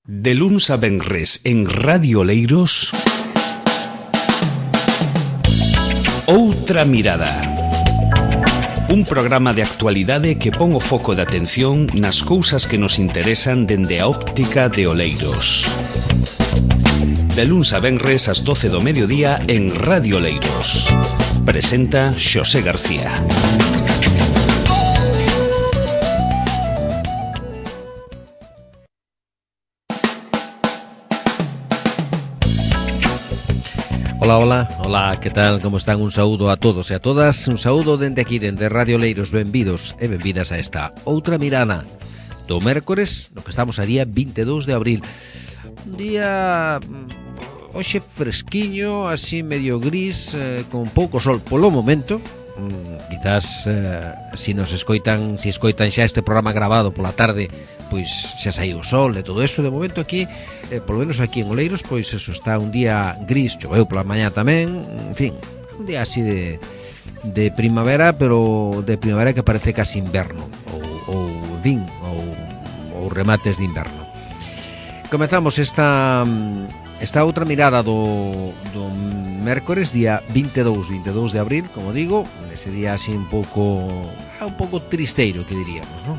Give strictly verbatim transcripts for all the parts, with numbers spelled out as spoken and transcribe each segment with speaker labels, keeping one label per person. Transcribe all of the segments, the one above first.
Speaker 1: De luns a venres en Radio Oleiros, Outra Mirada. Un programa de actualidade que pon o foco de atención nas cousas que nos interesan dende a óptica de Oleiros. De luns a venres ás doce do mediodía en Radio Oleiros. Presenta Xosé García.
Speaker 2: Ola, ola, ola, que tal, como están? Un saúdo a todos e a todas, un saúdo dende aquí, dende Radio Oleiros, benvidos e benvidas a esta Outra Mirada do mércores, no que estamos a día vinte e dous de abril. Un día, hoxe fresquiño, así medio gris, eh, con pouco sol polo momento. Mm, quizás, eh, si nos escoitan, si escoitan xa este programa grabado pola tarde, pois xa saiu o sol e todo eso. De momento aquí, eh, polo menos aquí en Oleiros, pois eso, está un día gris, choveu pola mañá tamén, en fin, un día así de, de primavera, pero de primavera que parece casi inverno, ou, ou en fin, ou, ou remates de inverno. Comezamos esta, esta outra mirada do, do mércores, día vinte e dous de abril, como digo, ese día así un pouco, un pouco tristeiro, que diríamos, non?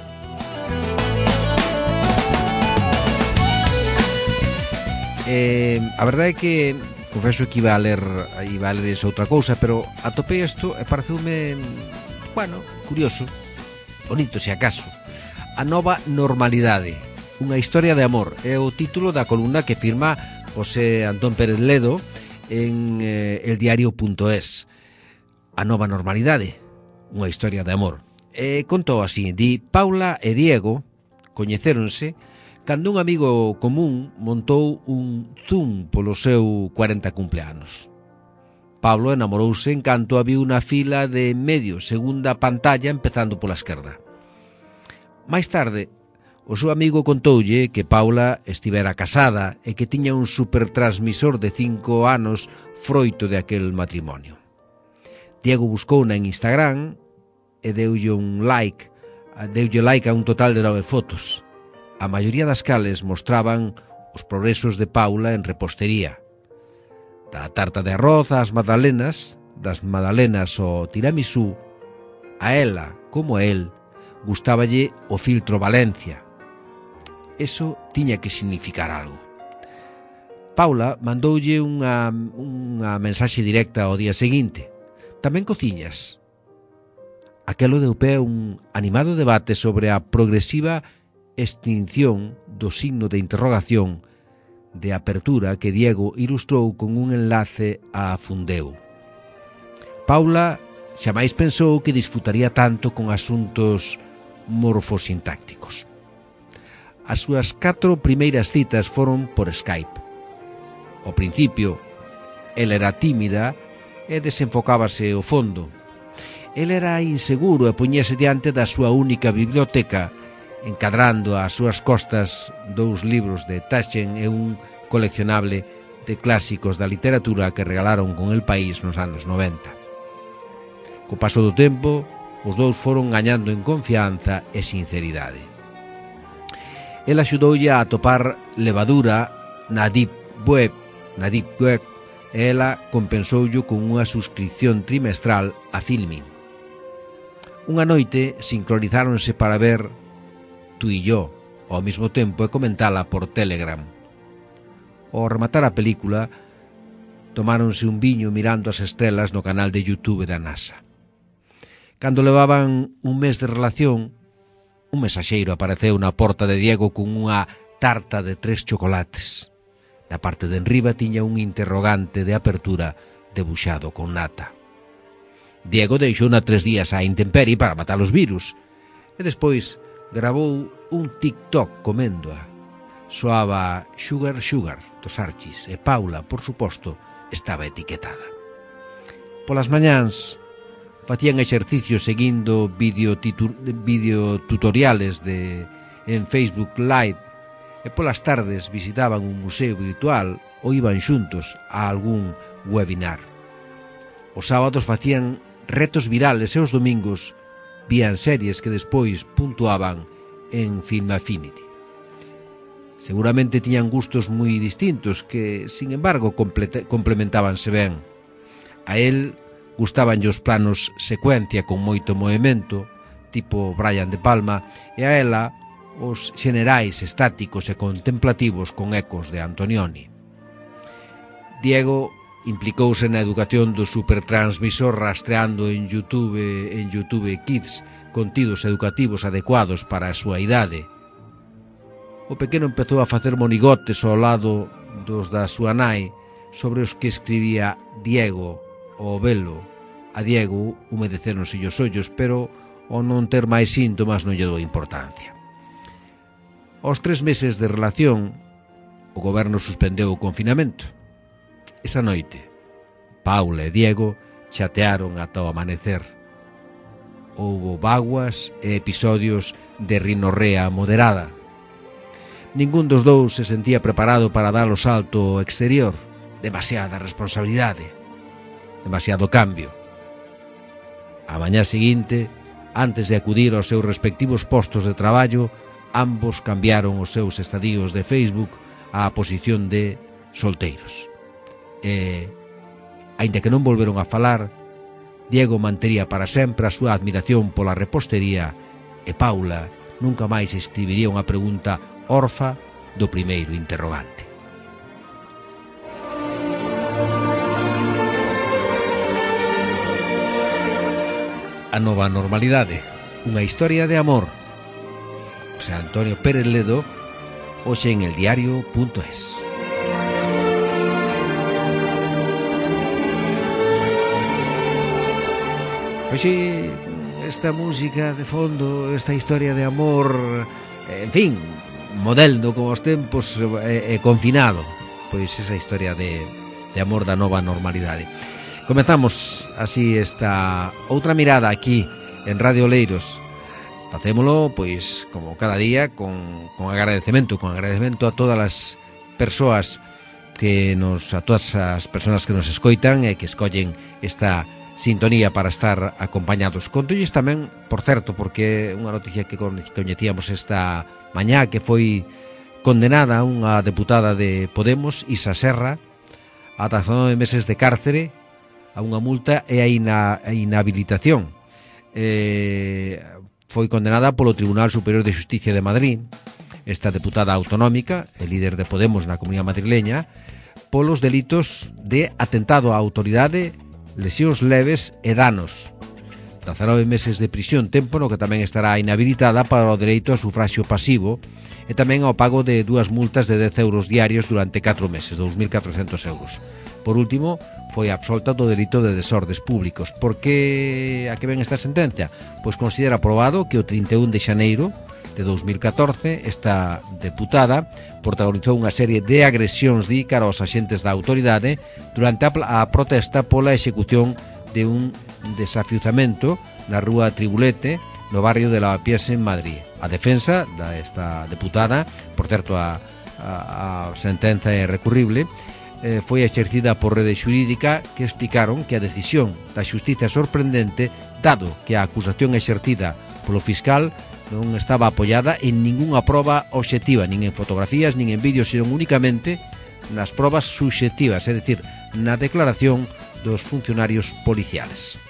Speaker 2: Eh, a verdade é que confeso que iba a ler iba a ler esa outra cousa, pero atopei isto e pareceume, bueno, curioso, bonito se acaso. A nova normalidade, unha historia de amor, é o título da columna que firma José Antón Pérez Ledo en eh, eldiario.es. A nova normalidade, unha historia de amor. E contou así, di: Paula e Diego coñecéronse cando un amigo común montou un Zoom polo seu cuarenta cumpleanos. Pablo enamorouse en canto había unha fila de medio segunda pantalla empezando pola esquerda. Mais tarde, o seu amigo contoulle que Paula estivera casada e que tiña un supertransmisor de cinco anos froito de aquel matrimonio. Diego buscouna en Instagram e deulle un like, deulle like a un total de nove fotos. A maioría das cales mostraban os progresos de Paula en repostería. Da tarta de arroz ás magdalenas, das magdalenas ao tiramisú, a ela, como a el, gustáballe o filtro Valencia. Eso tiña que significar algo. Paula mandoulle unha, unha mensaxe directa ao día seguinte. Tamén cociñas. Aquelo deu pé a un animado debate sobre a progresiva extinción do signo de interrogación de apertura que Diego ilustrou con un enlace a Fundeu. Paula xamais pensou que disfrutaría tanto con asuntos morfosintácticos. As súas catro primeiras citas foron por Skype. Ao principio, ela era tímida e desenfocábase ao fondo. El era inseguro e poñese diante da súa única biblioteca, encadrando ás súas costas dous libros de Taschen e un coleccionable de clásicos da literatura que regalaron con El País nos anos noventa. Co paso do tempo, os dous foron gañando en confianza e sinceridade. El axudoulle a atopar levadura na Deep Web, na Deep Web, e ela compensoulle con unha suscripción trimestral a Filmin. Unha noite sincronizáronse para ver Tú y yo ao mesmo tempo e comentala por Telegram. Ao rematar a película, tomáronse un viño mirando as estrelas no canal de YouTube da NASA. Cando levaban un mes de relación, un mensaxeiro apareceu na porta de Diego con unha tarta de tres chocolates. Na parte de enriba tiña un interrogante de apertura debuxado con nata. Diego deixou na tres días á intemperie para matar os virus e despois gravou un TikTok coméndoa. Soaba Sugar Sugar dos Archis e Paula, por suposto, estaba etiquetada. Polas mañáns facían exercicios seguindo videotutoriales de, en Facebook Live e polas tardes visitaban un museo virtual ou iban xuntos a algún webinar. Os sábados facían retos virales e os domingos vían series que despois puntuaban en Film Affinity. Seguramente tiñan gustos moi distintos que, sin embargo, complementábanse ben. A él gustaban os planos secuencia con moito movimento, tipo Brian De Palma, e a ela os xenerais estáticos e contemplativos con ecos de Antonioni. Diego implicouse na educación do supertransmisor rastreando en YouTube, en YouTube Kids contidos educativos adecuados para a súa idade. O pequeno empezou a facer monigotes ao lado dos da súa nai sobre os que escribía Diego o velo. A Diego humedeceronse os ollos, pero ao non ter máis síntomas non lle dou importancia. Aos tres meses de relación, o goberno suspendeu o confinamento. Esa noite, Paula e Diego chatearon ata o amanecer. Houbo vaguas e episodios de rinorrea moderada. Ningún dos dous se sentía preparado para dar o salto ao exterior. Demasiada responsabilidade, demasiado cambio. A mañá seguinte, antes de acudir aos seus respectivos postos de traballo, ambos cambiaron os seus estadíos de Facebook á posición de solteiros. E, aínda que non volveron a falar, Diego mantería para sempre a súa admiración pola repostería e Paula nunca máis escribiría unha pregunta orfa do primeiro interrogante. A nova normalidade, unha historia de amor. José Antonio Pérez Ledo, hoxe en eldiario punto es. Pois sí, esta música de fondo, esta historia de amor, en fin, moderno como os tempos e, e confinado. Pois esa historia de, de amor da nova normalidade. Comezamos así esta outra mirada aquí en Radio Oleiros. Facémolo, pois, como cada día, con, con agradecemento, con agradecemento a todas as persoas que nos, a todas as persoas que nos escoitan e que escollen esta sintonía para estar acompañados. Contolles tamén, por certo, porque unha noticia que coñecíamos esta mañá, que foi condenada unha deputada de Podemos, Isa Serra, a dezanove meses de cárcere, a unha multa e a, ina, a inhabilitación. Eh, foi condenada polo Tribunal Superior de Xusticia de Madrid, esta deputada autonómica, el líder de Podemos na comunidade madrileña, polos delitos de atentado á autoridade, lesións leves e danos. dezanove meses de prisión, tempo no que tamén estará inhabilitada para o dereito ao sufraxio pasivo e tamén ao pago de dúas multas de dez euros diarios durante catro meses, dous mil catrocentos euros. Por último, foi absolta do delito de desordes públicos. Por que a que ven esta sentencia? Pois considera aprobado que o trinta e un de xaneiro de dous mil catorce esta deputada protagonizou unha serie de agresións di cara aos axentes da autoridade durante a, a protesta pola execución de un desafiuzamento na rúa Tribulete no barrio de Lavapiés en Madrid. A defensa da esta deputada, por certo a, a, a sentenza é recurrible, eh, foi exercida por Rede Xurídica, que explicaron que a decisión da xustiza é sorprendente dado que a acusación exercida polo fiscal non estaba apoiada en ningunha proba obxectiva, nin en fotografías, nin en vídeos, sino únicamente nas probas subxectivas, é dicir, na declaración dos funcionarios policiales.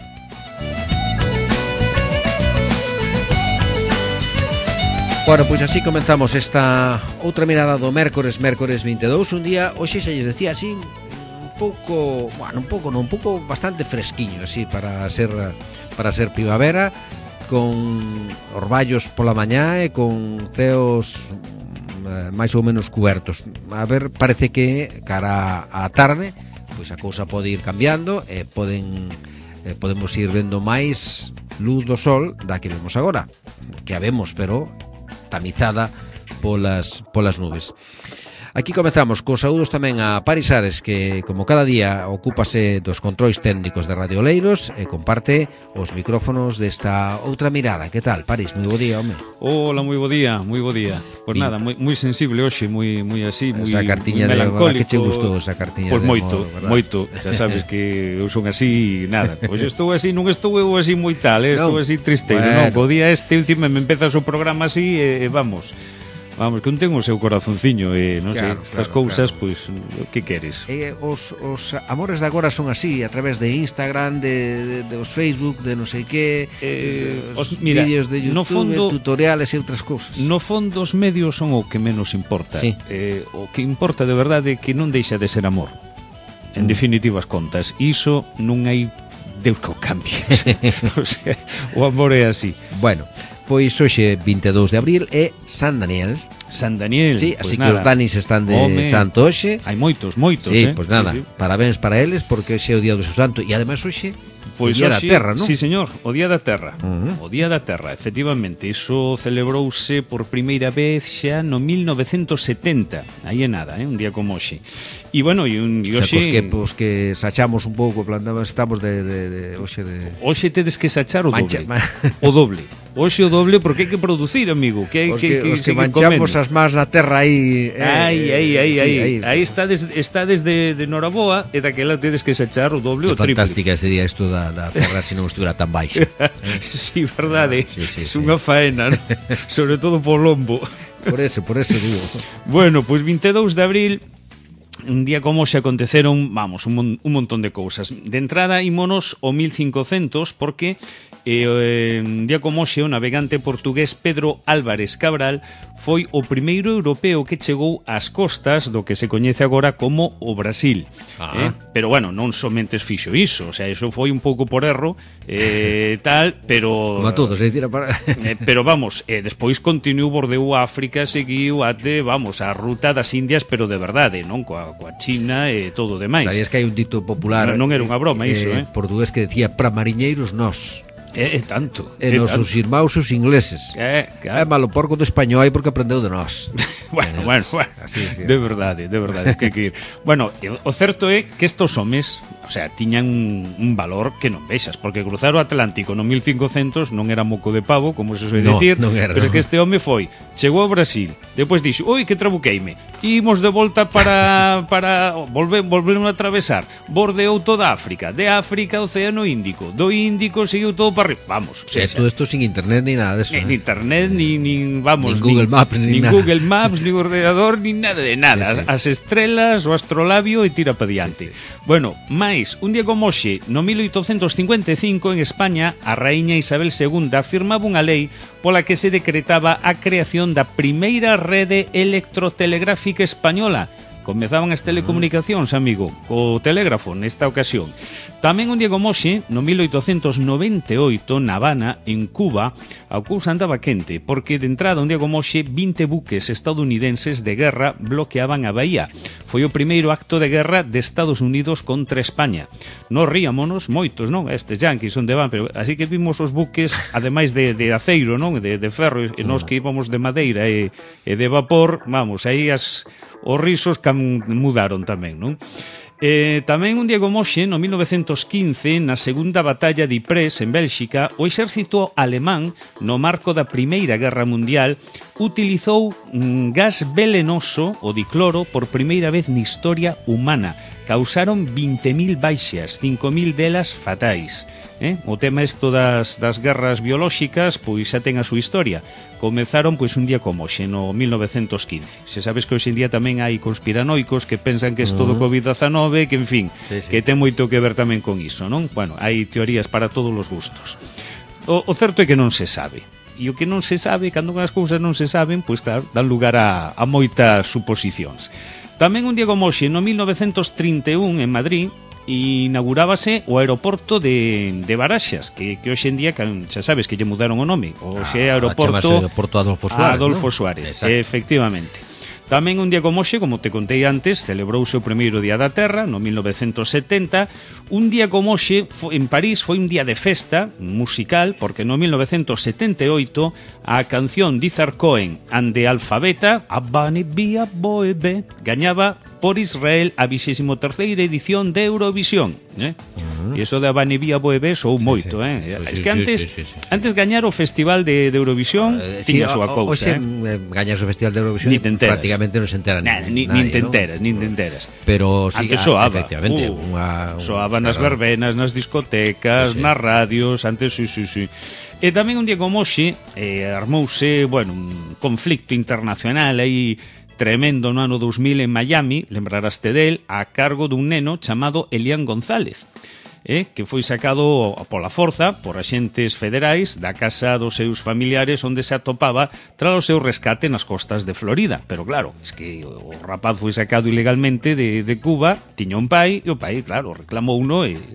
Speaker 2: Bueno, pois así comenzamos esta outra mirada do mércores, mércores vinte e dous, un día, hoxe xa lles decía así, un pouco, bueno, un pouco, non, un pouco bastante fresquiño, así, para ser, para ser primavera, con orballos pola mañá e con ceos eh, máis ou menos cubertos. A ver, parece que cara á tarde pois a cousa pode ir cambiando e poden eh, podemos ir vendo máis luz do sol da que vemos agora, que a vemos, pero tamizada polas, polas nubes. Aquí comezamos cos saúdos tamén a Paris Ares, que como cada día ocúpase dos controis técnicos de Radio Oleiros e comparte os micrófonos desta outra mirada. Que tal, Paris? Moi bo día, home.
Speaker 3: Hola, moi bo día, moi bo día. Pois sí. Nada, moi, moi sensible hoxe, moi moi así, moi melancólico.
Speaker 2: Que che gustou esa cartiña
Speaker 3: pois
Speaker 2: de
Speaker 3: moito,
Speaker 2: amor,
Speaker 3: moito. Xa sabes que eu son así, nada. Pois estou así, non estou eu así moi tal, eh? Estou no. así tristeiro, bueno. Non? O día este, último, me empezas o programa así e, e vamos. Vamos, que un ten o seu corazonciño e, non
Speaker 2: Claro,
Speaker 3: sei, estas
Speaker 2: claro,
Speaker 3: cousas,
Speaker 2: claro.
Speaker 3: pois, que queres?
Speaker 2: Eh, os, os amores de agora son así, a través de Instagram, de, de, de os Facebook, de non sei que,
Speaker 3: Eh,
Speaker 2: os
Speaker 3: os- mira,
Speaker 2: vídeos de
Speaker 3: no
Speaker 2: YouTube,
Speaker 3: fondo-
Speaker 2: tutoriales e outras cousas.
Speaker 3: No fondo, os medios son o que menos importa.
Speaker 2: Sí.
Speaker 3: Eh, o que importa de verdade é que non deixa de ser amor. En
Speaker 2: Mm.
Speaker 3: definitivas contas, iso non hai Deus que o cambie. O sea, o sea, o amor é así.
Speaker 2: Bueno, pois hoxe vinte e dous de abril é San Daniel.
Speaker 3: San Daniel.
Speaker 2: Sí,
Speaker 3: pois
Speaker 2: así que
Speaker 3: nada.
Speaker 2: os Danis están de
Speaker 3: Home.
Speaker 2: santo hoxe.
Speaker 3: Hai moitos, moitos,
Speaker 2: Sí,
Speaker 3: eh?
Speaker 2: pois nada,
Speaker 3: Sí, sí.
Speaker 2: parabéns para eles porque hoxe é o día do seu santo e ademais hoxe
Speaker 3: Pois
Speaker 2: o día da
Speaker 3: hoxe-
Speaker 2: terra, non?
Speaker 3: Sí, señor, o Día da Terra.
Speaker 2: Uh-huh.
Speaker 3: O Día da Terra, efectivamente, iso celebrouse por primeira vez xa no mil novecentos setenta. Aí é nada, eh? Un día como hoxe. E bueno, e un e
Speaker 2: O sea,
Speaker 3: hoxe
Speaker 2: pois que, pois que sachamos un pouco, plantamos, estamos de, de, de hoxe de...
Speaker 3: hoxe tedes que sachar o
Speaker 2: Mancha-
Speaker 3: doble. O doble. Hoxe o doble porque hai que producir, amigo, que hai
Speaker 2: Os
Speaker 3: que,
Speaker 2: que, os que
Speaker 3: seguir
Speaker 2: manchamos
Speaker 3: comendo.
Speaker 2: as más na terra aí... eh,
Speaker 3: Aí, aí, aí,
Speaker 2: sí,
Speaker 3: aí. Aí está des, está desde de Noraboa e daquela tedes que sachar o doble
Speaker 2: Que
Speaker 3: o triple.
Speaker 2: fantástica sería isto da, da terra se non estuviera tan baixa.
Speaker 3: Sí, verdade.
Speaker 2: Sí, sí,
Speaker 3: é
Speaker 2: sí.
Speaker 3: unha faena, ¿no? Sobre todo por lombo.
Speaker 2: Por eso, por eso digo.
Speaker 3: Bueno, pois vinte e dous de abril, un día como se aconteceron, vamos, un, mon, un montón de cousas. De entrada, ímonos o mil cincocentos, porque eh, un día como xe, o navegante portugués Pedro Álvarez Cabral foi o primeiro europeo que chegou ás costas do que se coñece agora como o Brasil.
Speaker 2: Ah.
Speaker 3: Eh? Pero, bueno, non somente fixo iso, o sea, iso foi un pouco por erro, eh, tal, pero...
Speaker 2: Como a todos, é dicir, para...
Speaker 3: Eh, pero vamos, eh, despois continuou bordeu África, seguiu até, vamos, a ruta das Indias, pero de verdade, non? Coa, coa China e todo o demais.
Speaker 2: Sabías que hai un dito popular
Speaker 3: Non- non era unha broma iso, eh?
Speaker 2: portugués que decía para mariñeiros nós
Speaker 3: É, é tanto.
Speaker 2: e
Speaker 3: é
Speaker 2: nos
Speaker 3: tanto.
Speaker 2: os irmãos os ingleses.
Speaker 3: É,
Speaker 2: É
Speaker 3: claro.
Speaker 2: malo porco do español aí porque aprendeu de nós.
Speaker 3: Bueno, bueno, bueno.
Speaker 2: Así decía.
Speaker 3: De verdade, de verdade, que hai que ir. Bueno, o certo é que estos homes, o sea, tiñan un, un valor que non vexas, porque cruzar o Atlántico no mil cincocentos non era moco de pavo, como se soe
Speaker 2: No,
Speaker 3: dicir,
Speaker 2: non era,
Speaker 3: pero es
Speaker 2: non.
Speaker 3: que este home foi, chegou ao Brasil, depois dixo, oi, que trabuqueime, imos de volta para para volve, volveron a atravesar, bordeou toda África, de África ao Océano Índico, do Índico seguiu todo para arriba, vamos, o
Speaker 2: O sea,
Speaker 3: sea,
Speaker 2: todo esto sin internet ni nada de eso.
Speaker 3: Nin
Speaker 2: ¿eh?
Speaker 3: internet, ni, ni vamos,
Speaker 2: Nin Google Maps, nin
Speaker 3: nin
Speaker 2: nada.
Speaker 3: Google Maps, ni ordenador, ni nada de nada.
Speaker 2: Sí, sí.
Speaker 3: As, as estrelas, o astrolabio e tira pa diante. Bueno, máis, un día como hoxe, no mil oitocentos cincuenta e cinco, en España, a raíña Isabel segunda firmaba unha lei pola que se decretaba a creación da primeira rede electrotelegráfica española. Comezaban as telecomunicacións, amigo, co telégrafo nesta ocasión. Tamén un día como hoxe, no mil oitocentos noventa e oito, na Habana, en Cuba, a cousa andaba quente, porque de entrada un día como hoxe, vinte buques estadounidenses de guerra bloqueaban a bahía. Foi o primeiro acto de guerra de Estados Unidos contra España. Nos ríamonos moitos, non? Estes yanquis onde van, pero así que vimos os buques, ademais de, de aceiro, non? De, de ferro, e nós que íbamos de madeira e, e de vapor, vamos, aí as... os risos que mudaron tamén, non? Eh, tamén un día como hoxe, no mil novecentos quince, na segunda batalla de Ypres, en Bélxica, o exército alemán, no marco da Primeira Guerra Mundial, utilizou un gas velenoso, o dicloro, por primeira vez na historia humana. Causaron vinte mil baixas, cinco mil delas fatais. Eh? O tema isto das, das guerras biolóxicas pois xa ten a súa historia. Comezaron pois un día como hoxe, no mil novecentos quince. Se sabes que hoxe en día tamén hai conspiranoicos que pensan que é todo covid dezanove, que en fin,
Speaker 2: Sí, sí.
Speaker 3: que ten moito que ver tamén con iso, non? Bueno, hai teorías para todos os gustos. O, o certo é que non se sabe. E o que non se sabe, cando as cousas non se saben, pois claro, dan lugar a, a moitas suposicións. Tamén un día como hoxe, no mil novecentos trinta e un, en Madrid, inaugurábase o aeroporto de, de Baraxas, que, que hoxe en día, xa sabes que lle mudaron o nome, hoxe é
Speaker 2: Ah,
Speaker 3: aeroporto,
Speaker 2: chamase aeroporto Adolfo Suárez,
Speaker 3: Adolfo
Speaker 2: ¿no?
Speaker 3: Suárez,
Speaker 2: Exacto.
Speaker 3: efectivamente. Tamén un día como hoxe, como te contei antes, celebrouse o primeiro Día da Terra, no mil novecentos setenta. Un día como hoxe, en París, foi un día de festa musical, porque no mil novecentos setenta e oito a canción de Izar Cohen and the Alfabeta, Abani Bia Boebe, gañaba por Israel a vixésimo terceira edición de Eurovisión, eh? Uh-huh. E iso de Abani Bia Boebe sou moito,
Speaker 2: sí.
Speaker 3: eh?
Speaker 2: Sí,
Speaker 3: Es
Speaker 2: sí,
Speaker 3: que
Speaker 2: sí,
Speaker 3: antes,
Speaker 2: sí, sí, sí.
Speaker 3: antes gañar o Festival de, de Eurovisión
Speaker 2: Eh,
Speaker 3: tiña a
Speaker 2: sí,
Speaker 3: súa
Speaker 2: o- o-
Speaker 3: cousa,
Speaker 2: hoxe,
Speaker 3: eh?
Speaker 2: eh, gañas o Festival de Eurovisión
Speaker 3: Ni te enteras.
Speaker 2: prácticamente non se entera
Speaker 3: Nada,
Speaker 2: ni,
Speaker 3: ni, nin te
Speaker 2: ¿no?
Speaker 3: enteras, nin te enteras.
Speaker 2: Pero sí,
Speaker 3: Antes
Speaker 2: ah,
Speaker 3: soaba,
Speaker 2: efectivamente,
Speaker 3: uh,
Speaker 2: unha,
Speaker 3: soaba
Speaker 2: unha-
Speaker 3: nas verbenas, nas discotecas,
Speaker 2: Sí, sí.
Speaker 3: nas radios, antes, sí, sí, sí. E tamén un día como hoxe eh, armouse, bueno, un conflicto internacional aí tremendo no ano dous mil en Miami, lembraraste del, a cargo dun neno chamado Elian González, eh, que foi sacado pola forza por axentes federais da casa dos seus familiares onde se atopaba tras o seu rescate nas costas de Florida. Pero claro, es que o rapaz foi sacado ilegalmente de, de Cuba, tiña un pai, e o pai, claro, reclamou uno e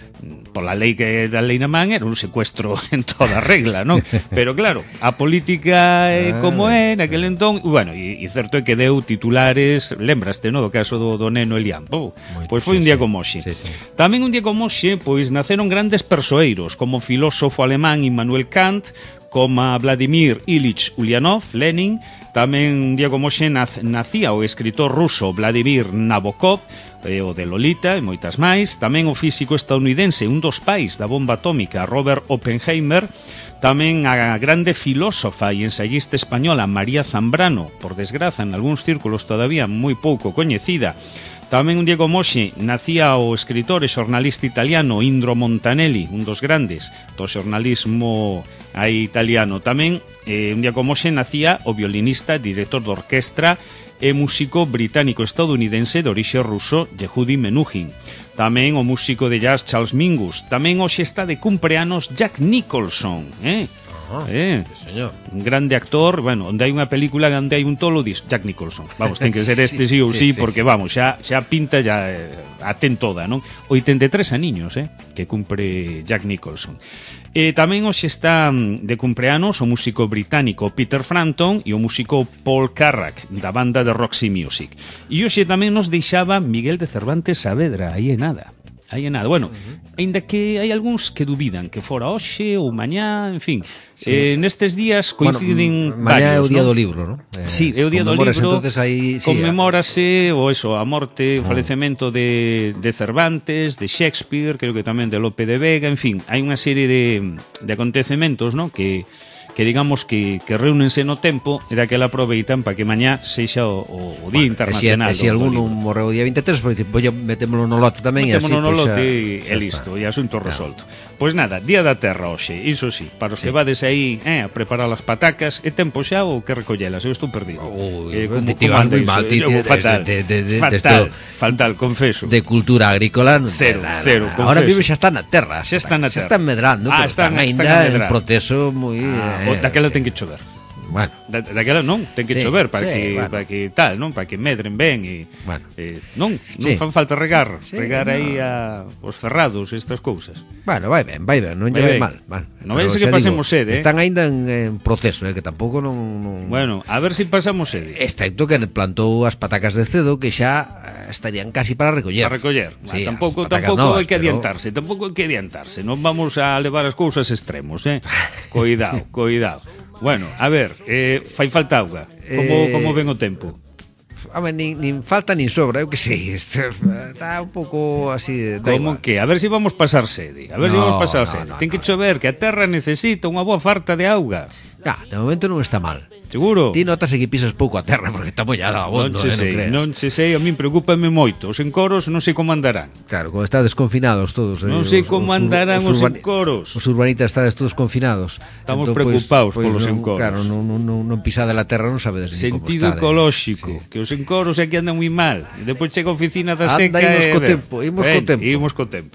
Speaker 3: pola lei que da lei na man era un secuestro en toda regla, non? Pero claro, a política é como é naquele entón, bueno, e, e certo é que deu titulares, lembraste, no, do caso do, do neno Elian. Oh, pois foi un día como hoxe.
Speaker 2: Sí, sí.
Speaker 3: Tamén un día como hoxe, pois naceron grandes persoeiros, como o filósofo alemán Immanuel Kant, como a Vladimir Ilich Ulyanov, Lenin. Tamén un día como hoxe nacía o escritor ruso Vladimir Nabokov, e o de Lolita e moitas máis. Tamén o físico estadounidense, un dos pais da bomba atómica, Robert Oppenheimer. Tamén a grande filósofa e ensayista española María Zambrano, por desgraza en algúns círculos todavía moi pouco coñecida. Tamén un día como hoxe nacía o escritor e xornalista italiano Indro Montanelli, un dos grandes do xornalismo aí italiano. Tamén eh, un día como hoxe nacía o violinista, director de orquestra e músico británico-estadounidense de orixe ruso Yehudi Menuhin. Tamén o músico de jazz Charles Mingus. Tamén hoxe está de cumpleanos Jack Nicholson, eh?
Speaker 2: Ah,
Speaker 3: eh,
Speaker 2: sí, señor.
Speaker 3: Un grande actor, bueno, onde hai unha película onde hai un tolo, dis Jack Nicholson. Vamos, ten que ser este sí, sí ou sí, sí, porque sí, vamos, xa xa pinta, xa eh, a ten toda, non? oitenta e tres aniños, eh, que cumpre Jack Nicholson. E tamén hoxe está de cumpleanos o músico británico Peter Frampton e o músico Paul Carrack, da banda de Roxy Music. E hoxe tamén nos deixaba Miguel de Cervantes Saavedra, aí é nada. Aí é nada. Bueno, uh-huh. Ainda que hai algúns que dubidan que fora hoxe ou mañá, en fin, sí. eh, nestes días coinciden
Speaker 2: bueno, mañá
Speaker 3: varios,
Speaker 2: é o día
Speaker 3: ¿no?
Speaker 2: do libro, ¿no? Eh,
Speaker 3: sí, é o día do libro.
Speaker 2: Entonces aí, sí,
Speaker 3: conmemórase o eso, a morte, o falecemento de, de Cervantes, de Shakespeare, creo que tamén de Lope de Vega, en fin, hai unha serie de, de acontecementos, ¿no? que que digamos que, que reúnense no tempo e daquela aproveitan para que mañá sexa o, o, o Día bueno, Internacional.
Speaker 2: E se, se algún morreu o día vinte e tres, pois pues, metémolo no lote tamén.
Speaker 3: Metémolo no lote
Speaker 2: e
Speaker 3: e listo, e asunto resolto. Pois nada, Día da Terra hoxe, iso sí, para os sí. que vades aí eh, a preparar as patacas, é tempo xa ou que recollelas? Eu estou perdido.
Speaker 2: Ui,
Speaker 3: eh, como,
Speaker 2: te vas moi mal, ti, ti,
Speaker 3: fatal,
Speaker 2: de, de, de,
Speaker 3: fatal,
Speaker 2: de
Speaker 3: fatal, confeso.
Speaker 2: De cultura agrícola, no,
Speaker 3: cero,
Speaker 2: nada,
Speaker 3: cero, confeso.
Speaker 2: Ahora vive xa está na terra,
Speaker 3: xa está na terra.
Speaker 2: Xa están medrando,
Speaker 3: ah,
Speaker 2: están,
Speaker 3: están
Speaker 2: ainda
Speaker 3: en
Speaker 2: proceso moi
Speaker 3: ah,
Speaker 2: eh,
Speaker 3: daquela ten que chover.
Speaker 2: Bueno,
Speaker 3: da, daquela non, ten que
Speaker 2: sí,
Speaker 3: chover para
Speaker 2: sí,
Speaker 3: que
Speaker 2: bueno.
Speaker 3: para que tal, non, para que medren ben e
Speaker 2: bueno.
Speaker 3: eh, non, non
Speaker 2: sí.
Speaker 3: fan falta regar,
Speaker 2: sí,
Speaker 3: regar
Speaker 2: no.
Speaker 3: aí a os ferrados, estas cousas.
Speaker 2: Bueno, vai ben, vai ben, non lle vai mal. Bueno,
Speaker 3: non vai ser que pasemos digo, sede, eh?
Speaker 2: Están aínda en, en proceso, eh, que tampouco non, non
Speaker 3: Bueno, a ver se si pasamos sede.
Speaker 2: Excepto que plantou as patacas de cedo que xa estarían casi para recoller.
Speaker 3: Para recoller.
Speaker 2: Sí,
Speaker 3: ah, tampouco tampouco hai que adiantarse, pero... tampouco hai que adiantarse. Non vamos a levar as cousas extremos, eh? Cuidado, cuidado. Bueno, a ver, eh, fai falta auga. Como, eh... como ven o tempo?
Speaker 2: A ver, nin, nin falta nin sobra, eu que sei. Está un pouco así.
Speaker 3: Como que? A ver se si vamos pasar sede. A ver se no, si vamos pasar no, sede. No, Ten que no. chover, que a terra necesita unha boa farta de auga.
Speaker 2: Ah, de momento non está mal.
Speaker 3: Seguro?
Speaker 2: Ti notas que pisas pouco a terra porque está mollada a bondo,
Speaker 3: non se
Speaker 2: eh,
Speaker 3: sei,
Speaker 2: non,
Speaker 3: non se sei, a min preocúpame moito. Os encoros non sei como andarán.
Speaker 2: Claro, como estades confinados todos.
Speaker 3: Non
Speaker 2: eh,
Speaker 3: sei
Speaker 2: os,
Speaker 3: como
Speaker 2: os,
Speaker 3: andarán os, os encoros.
Speaker 2: Os urbanitas estades todos confinados.
Speaker 3: Estamos entón, preocupados pues, polos
Speaker 2: pues,
Speaker 3: encoros.
Speaker 2: Claro, non, non, non, non pisade a terra, non sabedes
Speaker 3: Sentido
Speaker 2: como estar.
Speaker 3: ecolóxico,
Speaker 2: eh. sí.
Speaker 3: que os encoros aquí andan moi mal. E depois chega a oficina da seca
Speaker 2: Anda, imos
Speaker 3: e...
Speaker 2: co tempo, imos co tempo.
Speaker 3: Imos co tempo.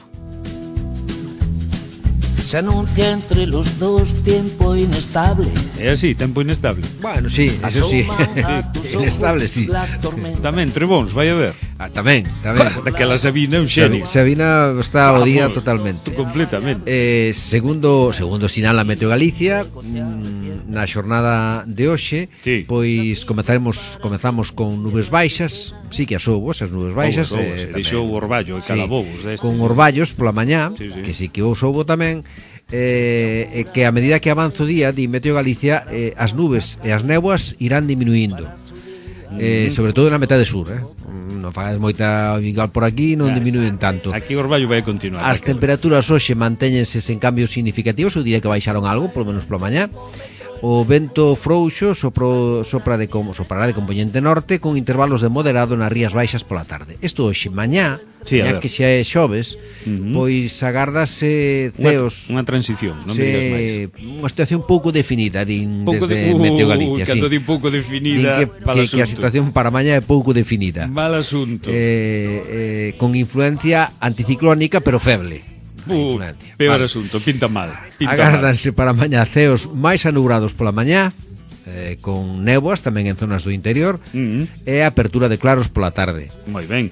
Speaker 4: Se anuncia entre los dos tiempo inestable.
Speaker 3: É así, tempo inestable.
Speaker 2: Bueno, sí, eso sí. Inestable, sí.
Speaker 3: Tamén, trebóns, vai a ver.
Speaker 2: Ah, tamén, tamén.
Speaker 3: Daquela Sabina é un xenio.
Speaker 2: Sabina está ao día
Speaker 3: Vamos,
Speaker 2: totalmente.
Speaker 3: Completamente.
Speaker 2: Eh, segundo, segundo sinala Meteo Galicia, na xornada de hoxe,
Speaker 3: sí.
Speaker 2: pois comezaremos comezamos con nubes baixas, sí que as houbo, esas nubes baixas,
Speaker 3: Obos, obos,
Speaker 2: eh,
Speaker 3: deixou o orballo e calabobos,
Speaker 2: sí,
Speaker 3: este,
Speaker 2: con orballos pola mañá,
Speaker 3: sí, sí.
Speaker 2: que sí que os houbo tamén. Eh, eh, que a medida que avanza o día, di Meteo Galicia, eh, as nubes e as néboas irán diminuindo, eh, sobre todo na metade sur, eh. Non fagas moita igual por aquí, non
Speaker 3: ya,
Speaker 2: diminuen tanto.
Speaker 3: Aquí o orballo vai continuar.
Speaker 2: As temperaturas hoxe mantéñense sen cambios significativos, eu diría que baixaron algo, polo menos pola mañá. O vento frouxo sopro, sopra de, soprará de componente norte con intervalos de moderado nas rías baixas pola tarde. Isto hoxe, mañá,
Speaker 3: sí,
Speaker 2: mañá que xa é xoves, uh-huh. pois agárdase ceos...
Speaker 3: Unha, unha transición, non me digas máis.
Speaker 2: Unha situación pouco definida, din
Speaker 3: pouco
Speaker 2: desde
Speaker 3: de, uh,
Speaker 2: Meteo Galicia.
Speaker 3: Cando
Speaker 2: sí.
Speaker 3: din pouco definida,
Speaker 2: din que, que, que a situación para mañá é pouco definida.
Speaker 3: Mal asunto.
Speaker 2: Eh, eh, con influencia anticiclónica, pero feble.
Speaker 3: Uh, peor vale. asunto, pinta mal pinta
Speaker 2: Agárdanse mal. Para mañá ceos máis anubrados pola mañá, eh, con néboas tamén en zonas do interior, uh-huh. e apertura de claros pola tarde.
Speaker 3: Moi ben.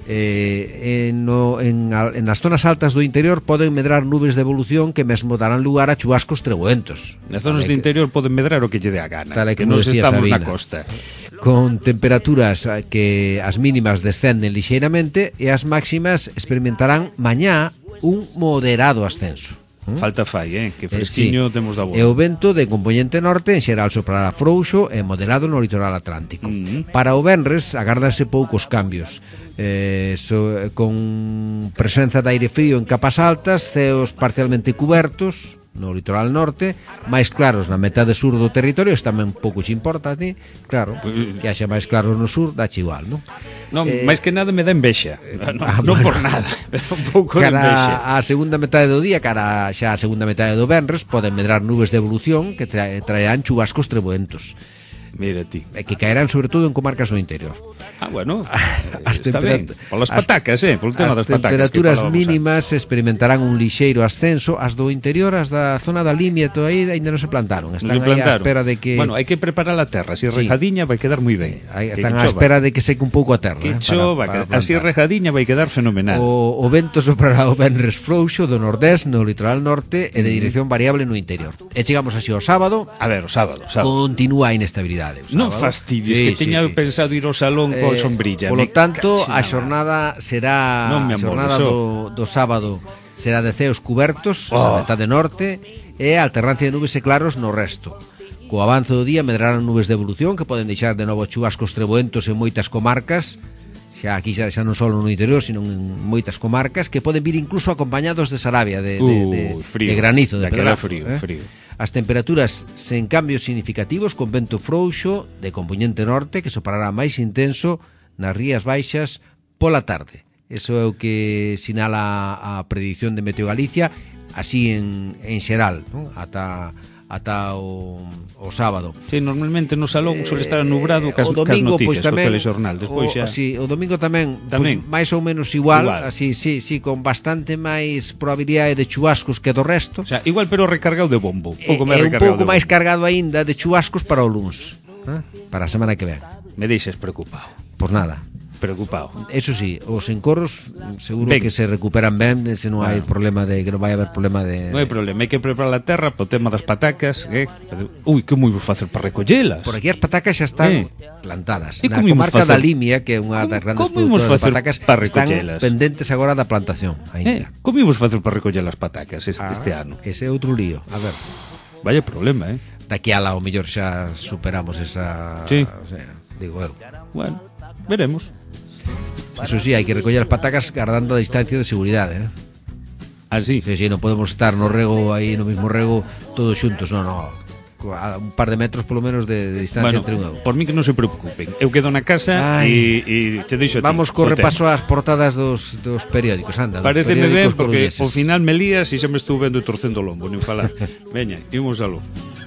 Speaker 2: Eh, en, no, en, en as zonas altas do interior poden medrar nubes de evolución que mesmo darán lugar a chubascos trebuentos.
Speaker 3: Nas zonas do interior poden medrar o que lle dé a gana, que, que nos
Speaker 2: Sabina.
Speaker 3: estamos na costa.
Speaker 2: Con temperaturas que as mínimas descenden lixeiramente e as máximas experimentarán mañá un moderado ascenso.
Speaker 3: ¿Mm? Falta fai, eh? Que fresquiño eh, sí. temos da boa.
Speaker 2: E o vento de componente norte en xeral soprará frouxo e moderado no litoral atlántico. Mm-hmm. Para o venres agárdanse poucos cambios. Eh, so, con presenza de aire frío en capas altas, ceos parcialmente cubertos no litoral norte, máis claros na metade sur do territorio, isto tamén pouco xe importa a ti, claro, que haxa máis claros no sur, dache igual, non?
Speaker 3: Non, eh, máis que nada me dá envexa, non, ah, non por nada, me dá un pouco de envexa.
Speaker 2: Cara a segunda metade do día, cara xa a segunda metade do venres, poden medrar nubes de evolución que tra traerán chubascos trebuentos.
Speaker 3: Mira ti.
Speaker 2: Que caerán sobre todo en comarcas do interior.
Speaker 3: Ah, bueno, as está ben. Polas patacas, eh, polo tema das patacas.
Speaker 2: As temperaturas mínimas experimentarán un lixeiro ascenso, as do interior, as da zona da Limia, todo aí ainda non se plantaron. Están aí á espera de que...
Speaker 3: Bueno, hai que preparar a terra, así sí. rejadiña vai quedar moi ben.
Speaker 2: Aí están á espera de que seque un pouco a terra.
Speaker 3: Que chova, eh, así rejadiña vai quedar fenomenal.
Speaker 2: O, o vento soprará o venres frouxo do nordés no litoral norte e de dirección variable no interior. E chegamos así ao sábado.
Speaker 3: A ver, o sábado, o sábado.
Speaker 2: Continúa a inestabilidade.
Speaker 3: Non fastidies, sí, que teña sí, sí. pensado ir ao salón eh, con sombrilla.
Speaker 2: Polo tanto, a xornada será
Speaker 3: non
Speaker 2: a xornada do, do sábado será de ceos cubertos oh. na metade norte e alternancia de nubes e claros no resto. Co avance do día medrarán nubes de evolución que poden deixar de novo chubascos trebuentos en moitas comarcas, xa aquí xa, xa non só no interior, sino en moitas comarcas, que poden vir incluso acompañados de sarabia, de, de, de,
Speaker 3: uh, frío,
Speaker 2: de granizo, de
Speaker 3: pedrazo. Frío, eh? frío.
Speaker 2: As temperaturas sen cambios significativos, con vento frouxo de componente norte que soprará máis intenso nas rías baixas pola tarde. Eso é o que sinala a predicción de Meteo Galicia, así en, en xeral, ¿no? ata, ata o, o sábado.
Speaker 3: Sí, normalmente no salón eh, suele estar nubrado cas,
Speaker 2: o domingo,
Speaker 3: cas noticias,
Speaker 2: pois, tamén,
Speaker 3: co telexornal. Despois xa...
Speaker 2: o, sí, o domingo tamén,
Speaker 3: tamén.
Speaker 2: Pues, máis ou menos igual,
Speaker 3: igual.
Speaker 2: Así, sí, sí, con bastante máis probabilidade de chubascos que do resto.
Speaker 3: O sea, igual pero recargado de bombo.
Speaker 2: Pouco máis un pouco máis cargado aínda de chubascos para o luns, ¿eh? Para a semana que ven.
Speaker 3: Me deixes preocupado.
Speaker 2: Pois nada.
Speaker 3: Preocupado.
Speaker 2: Eso sí, os encorros seguro
Speaker 3: ben.
Speaker 2: que se recuperan ben, se non hai ah. problema de que non vai haber problema de
Speaker 3: Non hai problema, hai que preparar a terra pro tema das patacas, eh? Ui, que moi vos facer para recollelas?
Speaker 2: Por aquí as patacas xa están eh. plantadas.
Speaker 3: E
Speaker 2: na comarca facer... da Limia, que é unha das grandes produtoras de patacas, están pendentes agora da plantación
Speaker 3: Eh,
Speaker 2: ainda.
Speaker 3: como imos facer para recoller as patacas este, ah, este ano?
Speaker 2: Ese é outro lío, a ver.
Speaker 3: Vaya problema, eh?
Speaker 2: Daqui a lá o mellor xa superamos esa,
Speaker 3: sí.
Speaker 2: o sea, digo eu.
Speaker 3: Bueno, veremos.
Speaker 2: Eso sí, hai que recoller as patacas guardando a distancia de seguridade, eh?
Speaker 3: Ah, sí?
Speaker 2: Sí, sí, non podemos estar no rego, aí no mismo rego, todos xuntos, non, non. A un par de metros polo menos de, de distancia
Speaker 3: bueno,
Speaker 2: entre un e outro.
Speaker 3: Por mí que non se preocupen. Eu quedo na casa e te deixo a ti.
Speaker 2: Vamos co repaso ás portadas dos, dos periódicos, anda.
Speaker 3: Pareceme ben, porque ao final me lías e xa me estou vendo torcendo o lombo, nin falar. Veña, imos aló.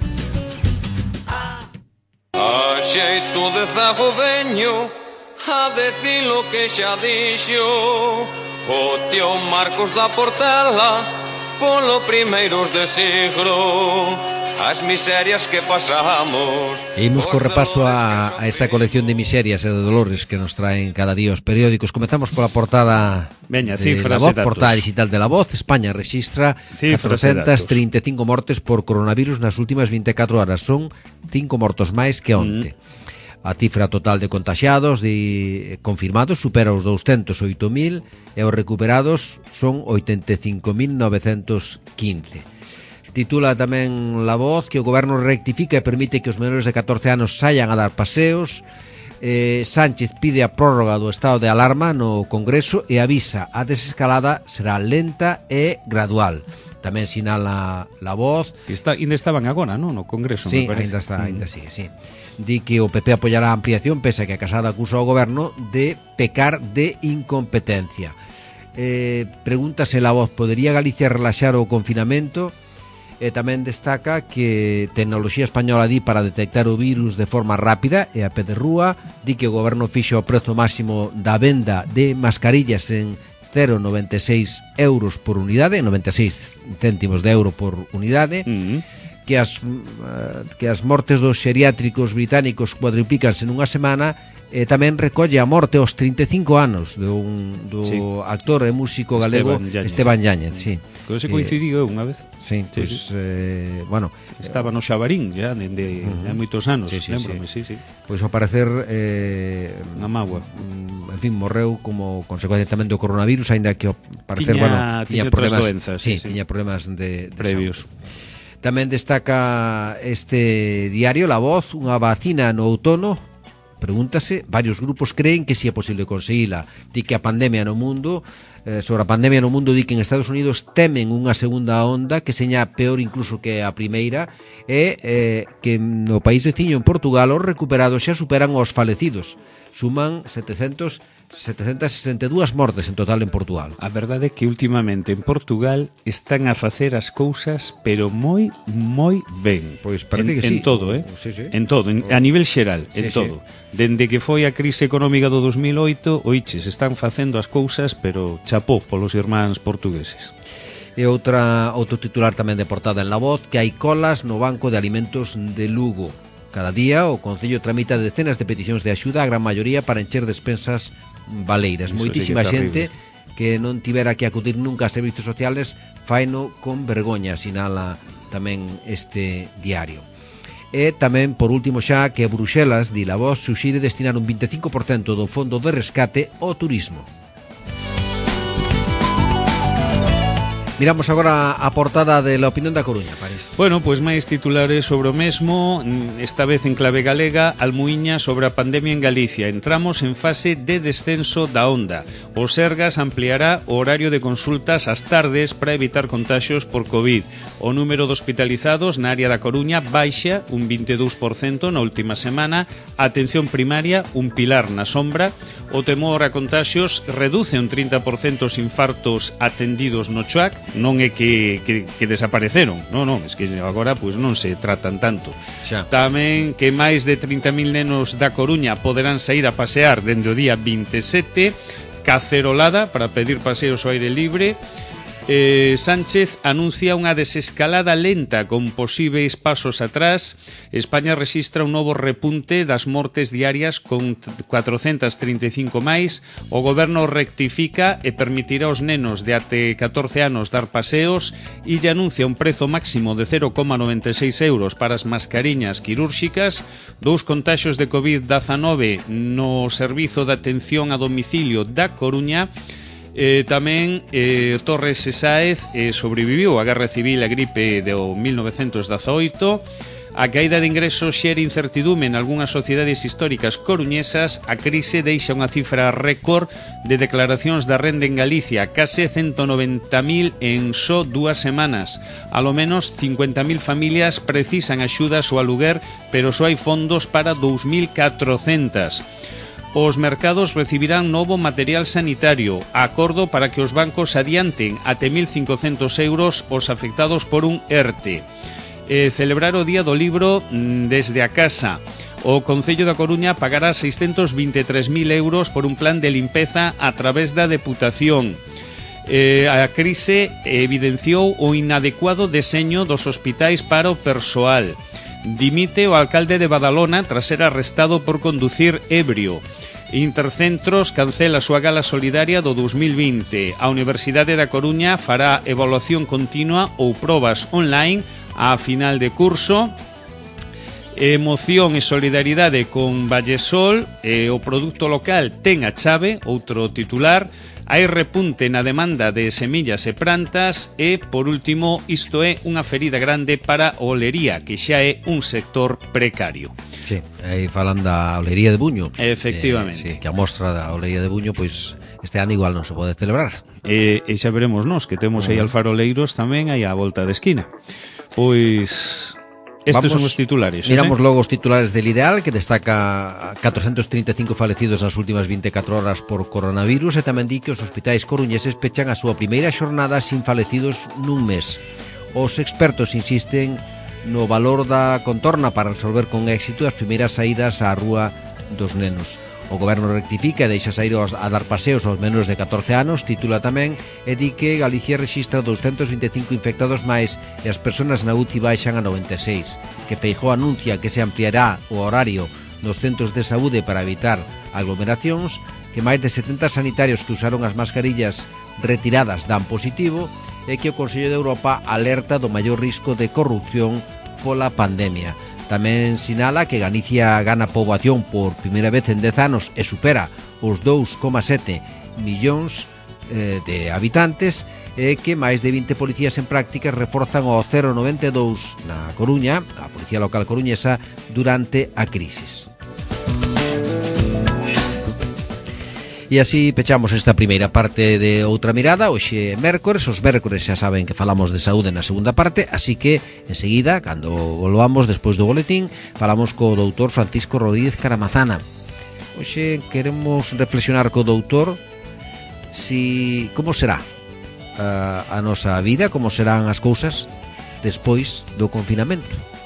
Speaker 5: A xeito de zago veño a decir lo que xa dixo o tío Marcos da Portela polo primeiros de siglo as miserias que pasamos.
Speaker 2: E imos co repaso a, a esa colección de miserias e de dolores que nos traen cada día os periódicos. Comezamos pola portada
Speaker 3: Veña,
Speaker 2: de La Voz, portada digital de La Voz. España rexistra catrocentas trinta e cinco mortes por coronavirus nas últimas vinte e catro horas. Son cinco mortos máis que onte. Mm. A cifra total de contaxiados de confirmados supera os douscentos e oito mil e os recuperados son oitenta e cinco mil novecentos quince. Titula tamén La Voz que o goberno rectifica e permite que os menores de catorce anos saian a dar paseos. eh, Sánchez pide a prórroga do estado de alarma no Congreso e avisa a desescalada será lenta e gradual. Tamén sinala La Voz.
Speaker 3: Está, ainda estaban agora, non? No Congreso,
Speaker 2: sí,
Speaker 3: me parece.
Speaker 2: ainda está, ainda sigue, sí. Di que o P P apoyará a ampliación pese a que a Casada acusa ao goberno de pecar de incompetencia. Eh, pregúntase La Voz, podería Galicia relaxar o confinamento? E tamén destaca que tecnoloxía española di para detectar o virus de forma rápida e a pé de rúa. Di que o goberno fixo o prezo máximo da venda de mascarillas en cero coma noventa e seis euros por unidade, noventa e seis céntimos de euro por unidade.
Speaker 3: Uh-huh.
Speaker 2: Que as, que as mortes dos xeriátricos británicos cuadripícanse nunha semana. E tamén recolle a morte aos trinta e cinco anos do, un, do sí. actor e músico galego Esteban Yáñez, sí.
Speaker 3: Con ese coincidí eu unha vez.
Speaker 2: Sí, sí, pues, sí. Eh, bueno,
Speaker 3: estaba no Xabarín ya dende uh-huh. hai moitos anos, sí, sí, lembrome, sí. sí, sí.
Speaker 2: Pois ao parecer eh,
Speaker 3: na mágoa.
Speaker 2: En fin, morreu como consecuencia tamén do coronavirus, aínda que ao parecer,
Speaker 3: tiña,
Speaker 2: bueno,
Speaker 3: tiña, tiña
Speaker 2: problemas,
Speaker 3: doenzas,
Speaker 2: sí,
Speaker 3: sí, sí.
Speaker 2: tiña problemas de, de
Speaker 3: previos.
Speaker 2: Salud. Tamén destaca este diario La Voz, unha vacina no outono. Pregúntase, varios grupos creen que si é posible conseguila. Di que a pandemia no mundo, eh, sobre a pandemia no mundo, di que en Estados Unidos temen unha segunda onda que seña peor incluso que a primeira, e eh, que no país veciño, en Portugal, os recuperados xa superan os falecidos. Suman setecentas sesenta e dúas mortes en total en Portugal.
Speaker 3: A verdade é que últimamente en Portugal están a facer as cousas pero moi, moi ben.
Speaker 2: Pois parece
Speaker 3: en,
Speaker 2: que sí.
Speaker 3: En todo, eh?
Speaker 2: Sí, sí.
Speaker 3: En todo, en, a nivel xeral,
Speaker 2: sí,
Speaker 3: en todo.
Speaker 2: Sí.
Speaker 3: Dende que foi a crise económica do dos mil oito, oiches, están facendo as cousas pero chapó polos irmáns portugueses.
Speaker 2: E outra, outro titular tamén de portada en La Voz, que hai colas no Banco de Alimentos de Lugo. Cada día o Concello tramita decenas de peticións de axuda, a gran maioría para encher despensas baleiras. Eso moitísima sí que xente que non tivera que acudir nunca a servizos sociales faino con vergoña, sinala tamén este diario. E tamén, por último xa, que Bruxelas, di La Voz, suxire destinar un vinte e cinco por cento do fondo de rescate ao turismo. Miramos agora a portada de La Opinión da Coruña, París.
Speaker 3: Bueno, pois pues máis titulares sobre o mesmo, esta vez en clave galega, Almuíña sobre a pandemia en Galicia. Entramos en fase de descenso da onda. O Sergas ampliará o horario de consultas ás tardes para evitar contaxios por COVID. O número de hospitalizados na área da Coruña baixa un vinte e dous por cento na última semana. A atención primaria, un pilar na sombra. O temor a contaxios reduce un trinta por cento os infartos atendidos no Chuac. Non é que, que, que desapareceron, non, non, é que agora pois non se tratan tanto. Xa. Tamén que máis de trinta mil nenos da Coruña poderán sair a pasear dende o día vinte e sete, cacerolada para pedir paseos ao aire libre. Eh, Sánchez anuncia unha desescalada lenta con posíveis pasos atrás. España rexistra un novo repunte das mortes diarias con cuatrocentas trinta e cinco máis. O goberno rectifica e permitirá aos nenos de até catorce anos dar paseos e lle anuncia un prezo máximo de cero coma noventa e seis euros para as mascariñas quirúrxicas. Dous contaxios de covid dezanove no servizo de atención a domicilio da Coruña. Eh, tamén eh, Torres e Sáez eh, sobreviviu a guerra civil e a gripe do mil novecentos dezaoito. A caída de ingresos xere incertidume en algunhas sociedades históricas coruñesas. A crise deixa unha cifra récord de declaracións da renda en Galicia, case ciento noventa mil en só dúas semanas. A lo menos cincuenta mil familias precisan axudas ao aluguer, pero só hai fondos para dous mil catrocentas. Os mercados recibirán novo material sanitario, acordo para que os bancos adianten até mil cincocentos euros os afectados por un E R T E. Eh, celebrar o Día do Libro desde a casa. O Concello da Coruña pagará seiscentos vinte e tres mil euros por un plan de limpeza a través da Deputación. Eh, a crise evidenciou o inadecuado deseño dos hospitais para o persoal. Dimite o alcalde de Badalona tras ser arrestado por conducir ebrio. Intercentros cancela a súa gala solidaria do dos mil vinte. A Universidade da Coruña fará evaluación continua ou probas online a final de curso. Emoción e solidaridade con Vallesol. E o produto local ten a chave, outro titular. Hai repunte na demanda de semillas e plantas e, por último, isto é unha ferida grande para a olería, que xa é un sector precario.
Speaker 2: Sí, aí falan da Olería de Buño.
Speaker 3: Efectivamente.
Speaker 2: Eh, sí, que a mostra da Olería de Buño, pois este ano igual non se pode celebrar.
Speaker 3: E, e xa veremos nós, que temos aí alfaroleiros tamén aí á volta da esquina. Pois... Estes
Speaker 2: Vamos,
Speaker 3: son os titulares.
Speaker 2: Miramos
Speaker 3: ¿eh?
Speaker 2: logo os titulares del Ideal, que destaca catrocentos trinta e cinco falecidos nas últimas vinte e catro horas por coronavirus, e tamén di que os hospitais coruñeses pechan a súa primeira xornada sin falecidos nun mes. Os expertos insisten no valor da contorna para resolver con éxito as primeiras saídas á rúa dos nenos. O goberno rectifica e deixa sair a dar paseos aos menores de catorce anos, titula tamén, e di que Galicia rexistra doscientos vinte e cinco infectados máis e as persoas na U C I baixan a noventa e seis, que Feijóo anuncia que se ampliará o horario nos centros de saúde para evitar aglomeracións, que máis de setenta sanitarios que usaron as mascarillas retiradas dan positivo e que o Consello de Europa alerta do maior risco de corrupción pola pandemia. Tamén sinala que Galicia gana poboación por primeira vez en dez anos e supera os dous coma sete millóns eh, de habitantes e que máis de vinte policías en prácticas reforzan o cero coma noventa e dous na Coruña, a Policía Local coruñesa, durante a crisis. E así pechamos esta primeira parte de Outra Mirada. Hoxe é mércores, os mércores xa saben que falamos de saúde na segunda parte, así que enseguida, cando volvamos despois do boletín, falamos co doutor Francisco Rodríguez Caramazana. Hoxe queremos reflexionar co doutor si como será a, a nosa vida, como serán as cousas despois do confinamento.